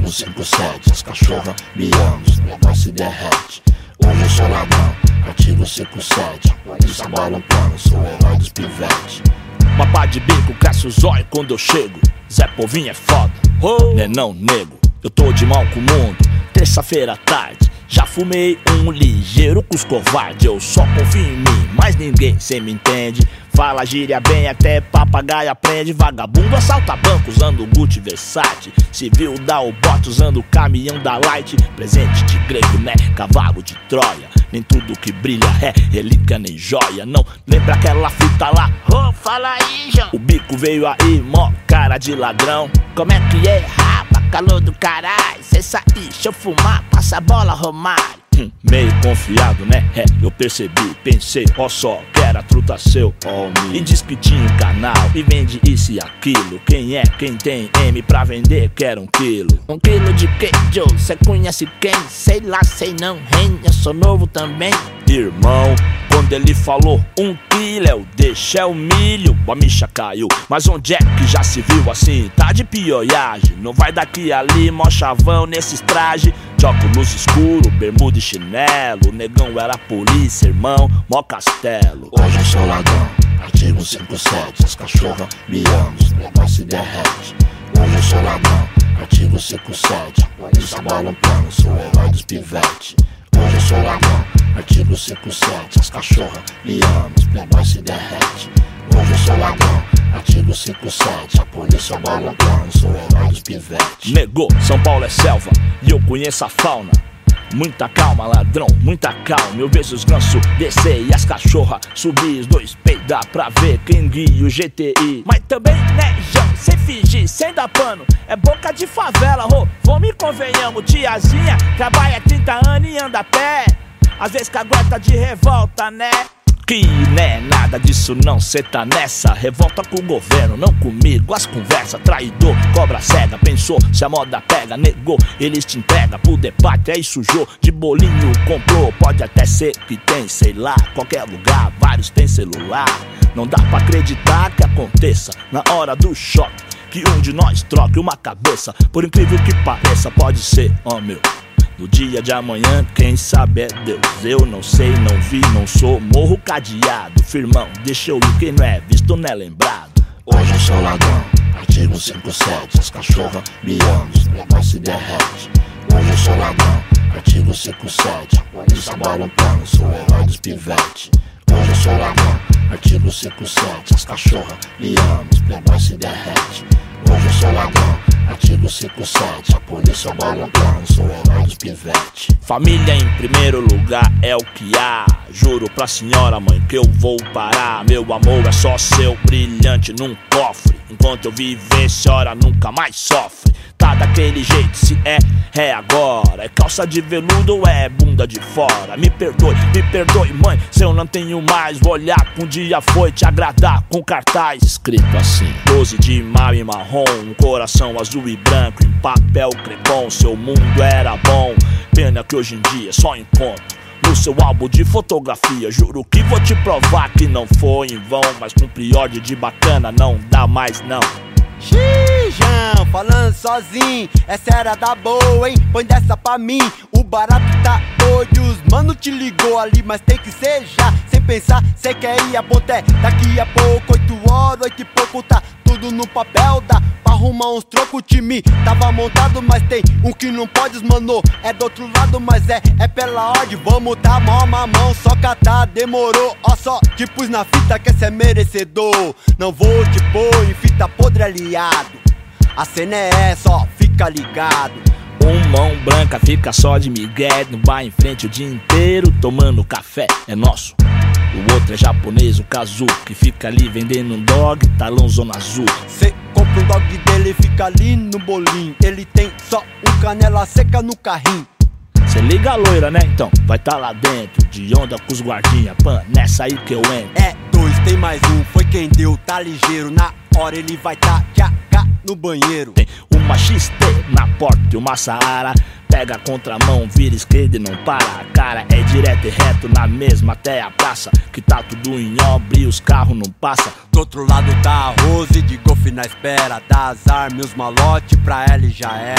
Artigo 57, as cachorras me amam, os playboys se derrete. Hoje eu sou ladrão, artigo 57, polícia bola um plano, sou o herói dos pivetes. Papá de bico, cresce o zóio quando eu chego. Zé Povinho é foda, né não, nego. Eu tô de mal com o mundo, terça-feira à tarde. Já fumei um ligeiro com os covardes. Eu só confio em mim, mas ninguém cê me entende. Fala gíria bem, até papagaio aprende. Vagabundo assalta banco usando Gucci Versace. Civil dá o bote usando o caminhão da Light. Presente de grego, né? Cavalo de Troia. Nem tudo que brilha é relíquia nem joia. Não lembra aquela fita lá? Ô, fala aí, João. O bico veio aí, mó cara de ladrão. Como é que é, rapa, calor do caralho? Cê sair, deixa eu fumar, passa a bola, Romário. Meio confiado, né? Eu percebi, pensei, ó só, que era truta seu, ó me. E diz que tinha um canal e vende isso e aquilo. Quem é, quem tem M pra vender, quer 1 quilo. 1 quilo de quê, Joe? Cê conhece quem? Sei lá, sei não, hein? Eu sou novo também. Irmão, quando ele falou 1 quilo, eu deixei o milho, a micha caiu. Mas onde é que já se viu assim? Tá de pioiagem, não vai daqui ali, mó chavão nesses trajes. De óculos escuro, bermuda e chinelo. O negão era polícia, irmão, mó castelo. Hoje eu sou ladrão, artigo 57, as cachorras me amam, os playboys se derrete. Hoje eu sou ladrão, artigo 57, polícia bola um plano, sou o herói dos pivetes. Hoje eu sou ladrão, artigo 57, as cachorras me amam, os playboys se derrete. Hoje eu sou ladrão, artigo 57, a polícia bola um plano, sou o herói dos pivetes. Negou, São Paulo é selva e eu conheço a fauna. Muita calma, ladrão, muita calma. Eu vejo os gansos descer e as cachorras subir. Os dois peidar pra ver quem guia o GTI. Mas também, né, João, sem fingir, sem dar pano. É boca de favela, vamos e convenhamos. Tiazinha trabalha 30 anos e anda a pé. Às vezes cagueta de revolta, né? Que né, nada disso não, cê tá nessa. Revolta com o governo, não comigo. As conversas, traidor, cobra cega. Pensou, se a moda pega, negou. Eles te entregam pro debate, aí sujou. De bolinho comprou, pode até ser que tem, sei lá. Qualquer lugar, vários tem celular. Não dá pra acreditar que aconteça na hora do choque, que um de nós troque uma cabeça. Por incrível que pareça, pode ser, ó meu. No dia de amanhã, quem sabe é Deus. Eu não sei, não vi, não sou. Morro cadeado, firmão, deixa eu ir. Quem não é visto não é lembrado. Hoje eu sou ladrão, artigo 57, as cachorras me amam, os playboys se derrete. Hoje eu sou ladrão, artigo 57, a polícia bola um plano, sou o herói dos pivetes. Hoje eu sou ladrão, artigo 57, as cachorras me amam, os playboys se derrete. Hoje eu sou ladrão, artigo 57, a polícia bola um plano, sou o herói dos pivetes. Família em primeiro lugar é o que há. Juro pra senhora mãe que eu vou parar. Meu amor é só seu, brilhante num cofre. Enquanto eu viver, senhora nunca mais sofre. Tá daquele jeito, se é agora. É calça de veludo ou é bunda de fora? Me perdoe mãe, se eu não tenho mais. Vou olhar que um dia foi te agradar com cartaz escrito assim: 12 de maio em marrom, um coração azul e branco em papel crepom. Seu mundo era bom, pena que hoje em dia só encontro no seu álbum de fotografia. Juro que vou te provar que não foi em vão, mas com priorde de bacana não dá mais não. Xijão, falando sozinho, essa era da boa, hein? Põe dessa pra mim, o barato tá doido. Os mano te ligou ali, mas tem que ser já. Sem pensar, cê quer ir a ponté. Daqui a pouco, 8 horas, 8 e pouco, tá tudo no papel. Dá pra arrumar uns trocos, o time tava montado. Mas tem um que não pode, os mano, é do outro lado. Mas é pela ordem, vamos tá mó mamão. Só catar, demorou, ó só te pus na fita que cê é merecedor. Não vou te pôr em fita podre aliado. A cena é essa, ó, fica ligado. Mão branca fica só de migué no bar em frente o dia inteiro tomando café, é nosso. O outro é japonês, o Kazu, que fica ali vendendo um dog, talão zona azul. Cê compra um dog dele e fica ali no bolinho. Ele tem só um canela seca no carrinho. Cê liga a loira, né? Então vai tá lá dentro, de onda com os guardinha. Pan, nessa aí que eu entro. É 2, tem mais um, foi quem deu, tá ligeiro. Na hora ele vai tá no banheiro. Tem uma XT na porta e uma Saara. Pega a contramão, vira esquerda e não para. A cara é direto e reto na mesma até a praça, que tá tudo em obra e os carros não passam. Do outro lado tá a Rose de golfe na espera. Das armas, os malote pra ela e já era.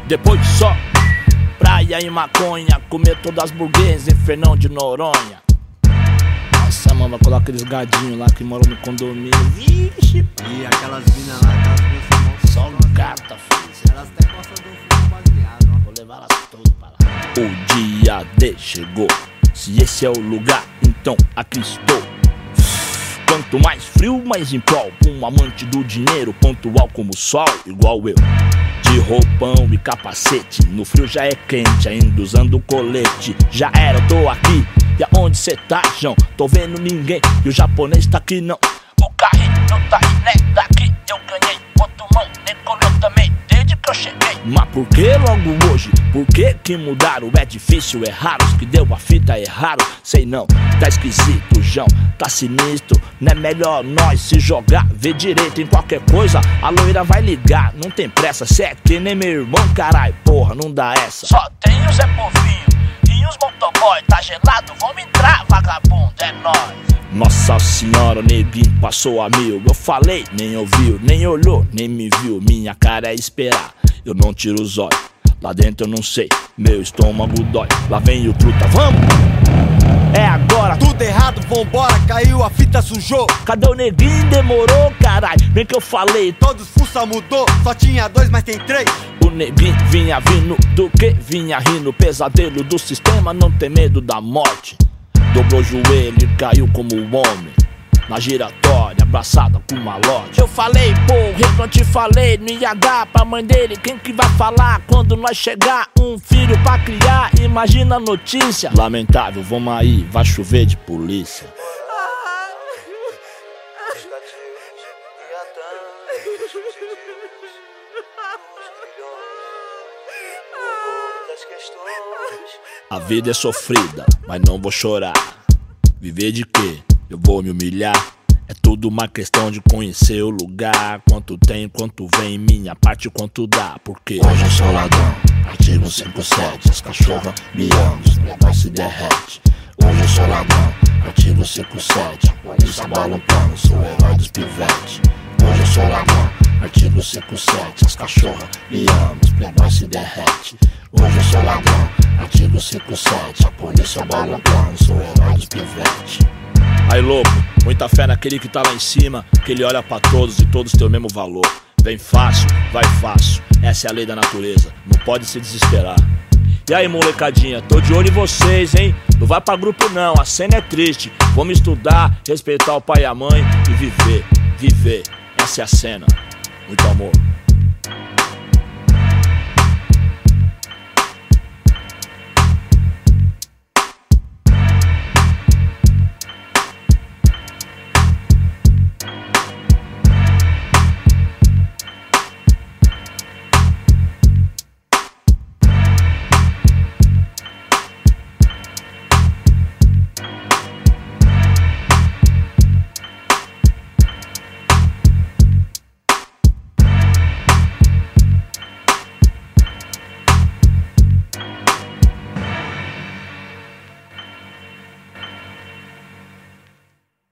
Depois só praia e maconha, comer todas as burguesas em Fernão de Noronha. Nossa, mano, vai colocar aqueles gadinhos lá que moram no condomínio. Vixe, E aquelas minas lá, aquelas moças só gata, filho. elas até gostam do filme baseado, ó. Vou levar elas todas para lá. O dia D chegou. Se esse é o lugar, então aqui estou. Quanto mais frio, mais em prol. Um amante do dinheiro, pontual como o sol, igual eu. De roupão e capacete, no frio já é quente, ainda usando colete. Já era, eu tô aqui, e aonde cê tá, João? Tô vendo ninguém, e o japonês tá aqui não. O carrinho não tá aí, né? Daqui eu ganhei, outro mão, decolou também, desde que eu cheguei. Mas por que logo hoje? Por que mudaram? É difícil, é raro, os que deu a fita erraram. Sei não, tá esquisito, João, tá sinistro. Não é melhor nós se jogar, ver direito em qualquer coisa. A loira vai ligar, não tem pressa. Cê é que nem meu irmão, carai, porra, não dá essa. Só tem o Zé Povinho e os motoboy. Tá gelado, vamos entrar, vagabundo, é nóis. Nossa senhora, o neguinho passou a mil. Eu falei, nem ouviu, nem olhou, nem me viu. Minha cara é esperar, eu não tiro os olhos. Lá dentro eu não sei, meu estômago dói. Lá vem o truta, vamos! É agora, Tudo errado, vambora, caiu, a fita sujou. cadê o neguinho? Demorou, caralho. Bem que eu falei, Todos fuça mudou, só tinha 2, mas tem 3. o neguinho vinha vindo do que? Vinha rindo, pesadelo do sistema, não tem medo da morte. Dobrou o joelho e caiu como um homem na giratória, abraçada com uma loja. Eu falei, porra, eu não te falei, não ia dar pra mãe dele. Quem que vai falar quando nós chegar? Um filho pra criar, imagina a notícia. Lamentável, vamos aí, vai chover de polícia. A vida é sofrida, mas não vou chorar. Viver de quê? Eu vou me humilhar. É tudo uma questão de conhecer o lugar. Quanto tem, quanto vem, minha parte, quanto dá. Porque Hoje eu sou ladrão, artigo 57. As cachorras me amam, os negócios se derrete. Hoje eu sou ladrão, artigo 57. Polícia bola um plano, sou o herói dos pivetes. Hoje eu sou ladrão, artigo 57. As cachorras me amam, os playboys se derrete. Hoje eu sou ladrão, artigo 57. A polícia bola um plano, sou o herói dos pivetes. aí louco, muita fé naquele que tá lá em cima, que ele olha pra todos e todos têm o mesmo valor. Vem fácil, vai fácil, essa é a lei da natureza, não pode se desesperar. E aí molecadinha, tô de olho em vocês, hein? Não vai pra grupo não, a cena é triste. Vamos estudar, respeitar o pai e a mãe e viver, viver. Essa é a cena. Muito amor.